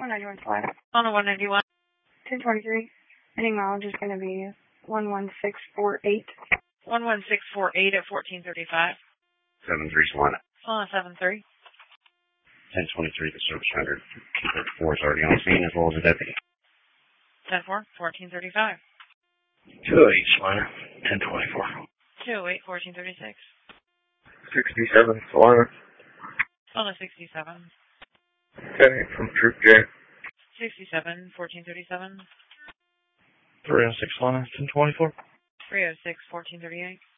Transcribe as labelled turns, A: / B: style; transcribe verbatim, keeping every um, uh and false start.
A: one ninety-one flat.
B: On a one ninety-one.
A: ten twenty-three. Ending mileage is going to be one one six four eight.
B: one one six four eight at fourteen thirty-five.
C: seven three Solana.
B: Solana seven three.
C: ten twenty-three, the service rendered. two thirty-four is already on scene as well as a deputy.
B: ten four, fourteen thirty-five.
C: two oh eight Solana. ten twenty-four.
B: two oh eight, fourteen thirty-six.
D: sixty-seven Solana.
B: Solana sixty-seven.
D: ten eight from Troop J.
B: sixty-seven, fourteen thirty-seven.
D: three oh six Solana. ten twenty-four.
B: three oh six, fourteen thirty-eight.